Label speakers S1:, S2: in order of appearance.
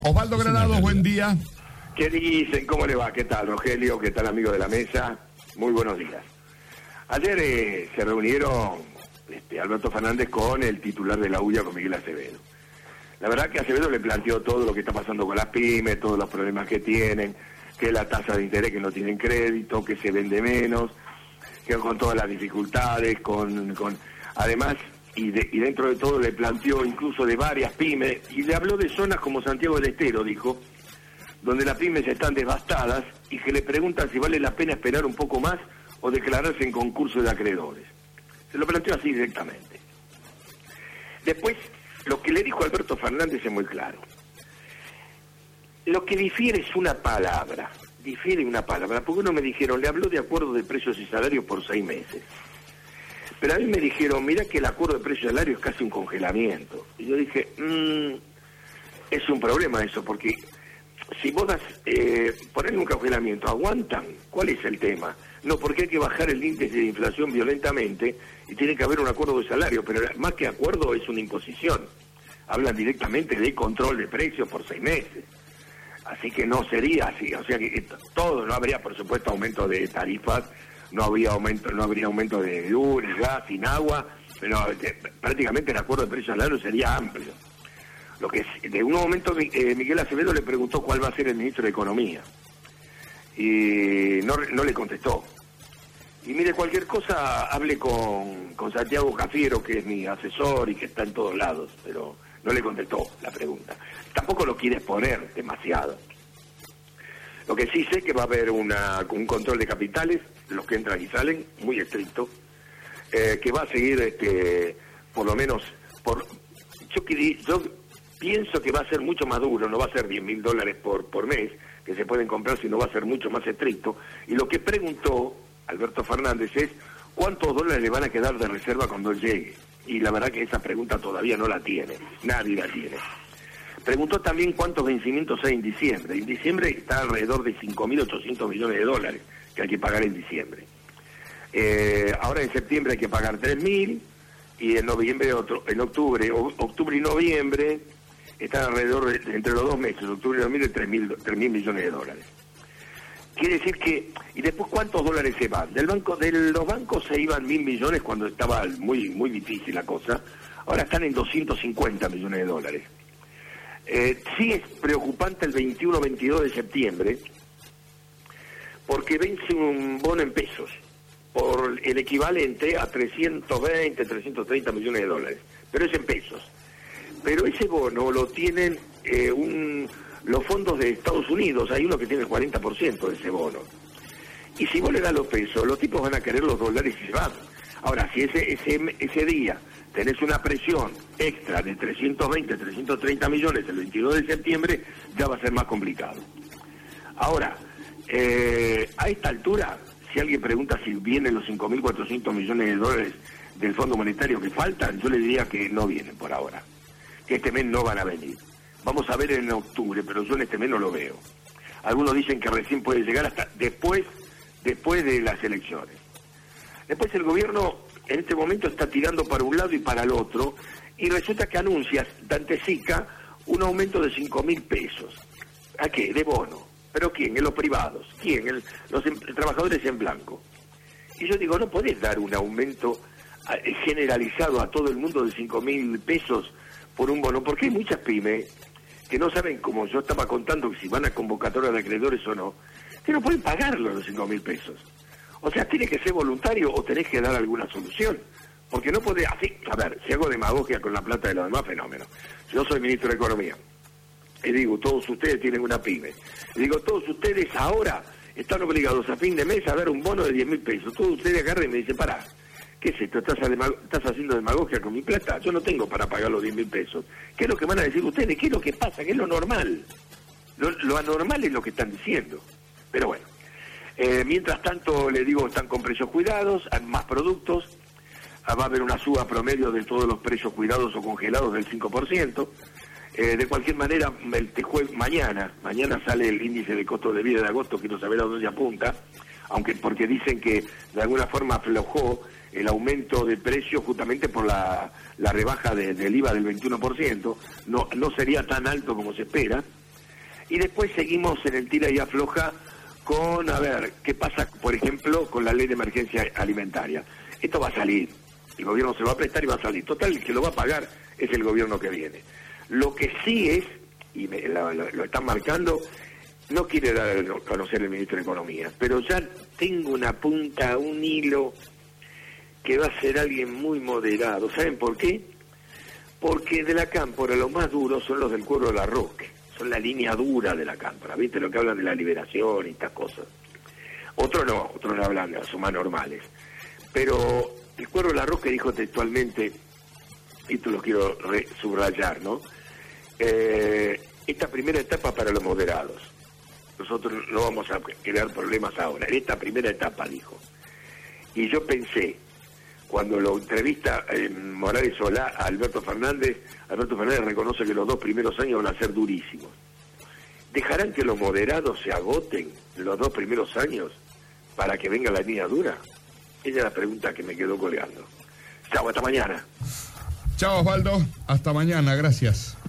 S1: Osvaldo Granados, buen día.
S2: ¿Qué dicen? ¿Cómo le va? ¿Qué tal, Rogelio? ¿Qué tal, amigo de la mesa? Muy buenos días. Ayer se reunieron Alberto Fernández con el titular de la UIA, con Miguel Acevedo. La verdad que Acevedo le planteó todo lo que está pasando con las pymes, todos los problemas que tienen, que la tasa de interés, que no tienen crédito, que se vende menos, que con todas las dificultades, además, y dentro de todo le planteó incluso de varias pymes, y le habló de zonas como Santiago del Estero, dijo, donde las pymes están devastadas y que le preguntan si vale la pena esperar un poco más o declararse en concurso de acreedores. Se lo planteó así directamente. Después, lo que le dijo Alberto Fernández es muy claro. Lo que difiere es una palabra, porque uno me dijeron, le habló de acuerdo de precios y salarios por 6 meses. Pero a mí me dijeron, mira que el acuerdo de precios y salarios es casi un congelamiento. Y yo dije, es un problema eso, porque si vos das, ponerle un congelamiento, ¿aguantan? ¿Cuál es el tema? No, porque hay que bajar el índice de inflación violentamente y tiene que haber un acuerdo de salario, pero más que acuerdo es una imposición. Hablan directamente de control de precios por 6 meses. Así que no sería así, o sea que todo, no habría por supuesto aumento de tarifas, no habría aumento de luz, gas, sin agua, pero prácticamente el acuerdo de precios salarios sería amplio. Lo que de un momento Miguel Acevedo le preguntó cuál va a ser el ministro de Economía y no le contestó. Y mire, cualquier cosa hable con Santiago Cafiero, que es mi asesor y que está en todos lados, pero no le contestó la pregunta. Tampoco lo quiere exponer demasiado. Lo que sí sé que va a haber un control de capitales, los que entran y salen, muy estricto, que va a seguir, por lo menos, yo pienso que va a ser mucho más duro, no va a ser $10.000 por mes, que se pueden comprar, sino va a ser mucho más estricto. Y lo que preguntó Alberto Fernández es, ¿cuántos dólares le van a quedar de reserva cuando él llegue? Y la verdad que esa pregunta todavía no la tiene, nadie la tiene. Preguntó también cuántos vencimientos hay en diciembre. En diciembre está alrededor de $5.800 millones que hay que pagar en diciembre. Ahora en septiembre hay que pagar 3.000 y en octubre y noviembre están alrededor de, entre los 2 meses, octubre y noviembre, 3.000 millones de dólares. Quiere decir que, y después ¿cuántos dólares se van? De los bancos se iban 1.000 millones cuando estaba muy, muy difícil la cosa, ahora están en 250 millones de dólares. Sí es preocupante el 21-22 de septiembre, porque vence un bono en pesos, por el equivalente a 320, 330 millones de dólares, pero es en pesos. Pero ese bono lo tienen los fondos de Estados Unidos, hay uno que tiene el 40% de ese bono. Y si vos le das los pesos, los tipos van a querer los dólares y se van. Ahora, si ese día tenés una presión extra de 320, 330 millones el 22 de septiembre, ya va a ser más complicado. Ahora, a esta altura, si alguien pregunta si vienen los 5.400 millones de dólares del Fondo Monetario que faltan, yo le diría que no vienen por ahora, que este mes no van a venir. Vamos a ver en octubre, pero yo en este mes no lo veo. Algunos dicen que recién puede llegar hasta después de las elecciones. Después el gobierno en este momento está tirando para un lado y para el otro, y resulta que anuncia, antecica, un aumento de 5.000 pesos. ¿A qué? De bono. ¿Pero quién? En los privados. ¿Quién? Los trabajadores en blanco. Y yo digo, no podés dar un aumento generalizado a todo el mundo de 5.000 pesos por un bono, porque hay muchas pymes que no saben, como yo estaba contando, si van a convocatoria de acreedores o no, que no pueden pagarlo los 5.000 pesos. O sea, tiene que ser voluntario o tenés que dar alguna solución. Porque no podés, así, a ver, si hago demagogia con la plata de los demás, fenómeno. Yo soy ministro de Economía y digo, todos ustedes tienen una pyme. Y digo, todos ustedes ahora están obligados a fin de mes a dar un bono de 10.000 pesos. Todos ustedes agarran y me dicen, pará, ¿qué es esto? ¿Estás haciendo demagogia con mi plata? Yo no tengo para pagar los 10.000 pesos. ¿Qué es lo que van a decir ustedes? ¿Qué es lo que pasa? ¿Qué es lo normal? Lo anormal es lo que están diciendo. Pero bueno. Mientras tanto, le digo, están con precios cuidados, hay más productos, va a haber una suba promedio de todos los precios cuidados o congelados del 5%. De cualquier manera, mañana sale el índice de costo de vida de agosto, quiero saber a dónde apunta, porque dicen que de alguna forma aflojó el aumento de precios justamente por la rebaja del IVA del 21%, no sería tan alto como se espera, Y después seguimos en el tira y afloja con, a ver, qué pasa, por ejemplo, con la ley de emergencia alimentaria. Esto va a salir, el gobierno se lo va a prestar y va a salir. Total, el que lo va a pagar es el gobierno que viene. Lo que sí es, y lo están marcando, no quiere dar a conocer el ministro de Economía, pero ya tengo una punta, un hilo, que va a ser alguien muy moderado. ¿Saben por qué? Porque de la cámpora los más duros son los del cuero de la Roque, son la línea dura de la cámpora, ¿viste? Lo que hablan de la liberación y estas cosas. Otros no hablan, son más normales. Pero el cuero de la Roque dijo textualmente, y esto lo quiero subrayar, ¿no? Esta primera etapa para los moderados. Nosotros no vamos a crear problemas ahora. En esta primera etapa, dijo. Y yo pensé, cuando lo entrevista Morales Solá a Alberto Fernández reconoce que los 2 primeros años van a ser durísimos. ¿Dejarán que los moderados se agoten los 2 primeros años para que venga la línea dura? Esa es la pregunta que me quedó colgando. Chao, hasta mañana.
S1: Chao, Osvaldo. Hasta mañana, gracias.